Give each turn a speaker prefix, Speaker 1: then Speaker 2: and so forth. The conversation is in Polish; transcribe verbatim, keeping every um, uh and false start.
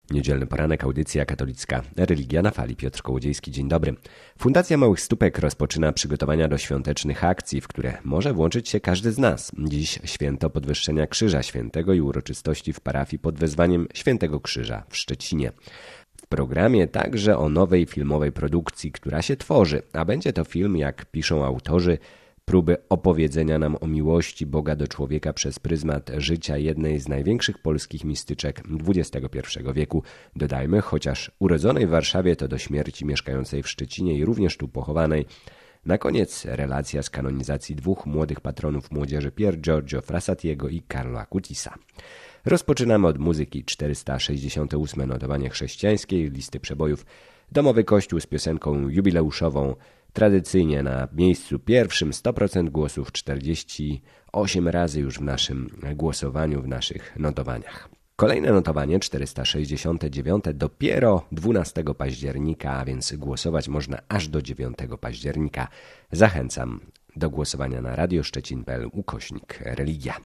Speaker 1: Niedzielny poranek, audycja katolicka Religia na fali. Piotr Kołodziejski, dzień dobry. Fundacja Małych Stópek rozpoczyna przygotowania do świątecznych akcji, w które może włączyć się każdy z nas. Dziś święto podwyższenia Krzyża Świętego i uroczystości w parafii pod wezwaniem Świętego Krzyża w Szczecinie. W programie także o nowej filmowej produkcji, która się tworzy, a będzie to film, jak piszą autorzy, próby opowiedzenia nam o miłości Boga do człowieka przez pryzmat życia jednej z największych polskich mistyczek dwudziestego pierwszego wieku. Dodajmy, chociaż urodzonej w Warszawie, to do śmierci mieszkającej w Szczecinie i również tu pochowanej. Na koniec relacja z kanonizacji dwóch młodych patronów młodzieży, Pier Giorgio Frassatiego i Carlo Acutisa. Rozpoczynamy od muzyki. czterysta sześćdziesiąte ósme notowanie chrześcijańskiej listy przebojów. Domowy Kościół z piosenką jubileuszową. Tradycyjnie na miejscu pierwszym, sto procent głosów, czterdzieści osiem razy już w naszym głosowaniu, w naszych notowaniach. Kolejne notowanie, czterysta sześćdziesiąte dziewiąte, dopiero dwunastego października, a więc głosować można aż do dziewiątego października. Zachęcam do głosowania na radioszczecin kropka p l ukośnik religia.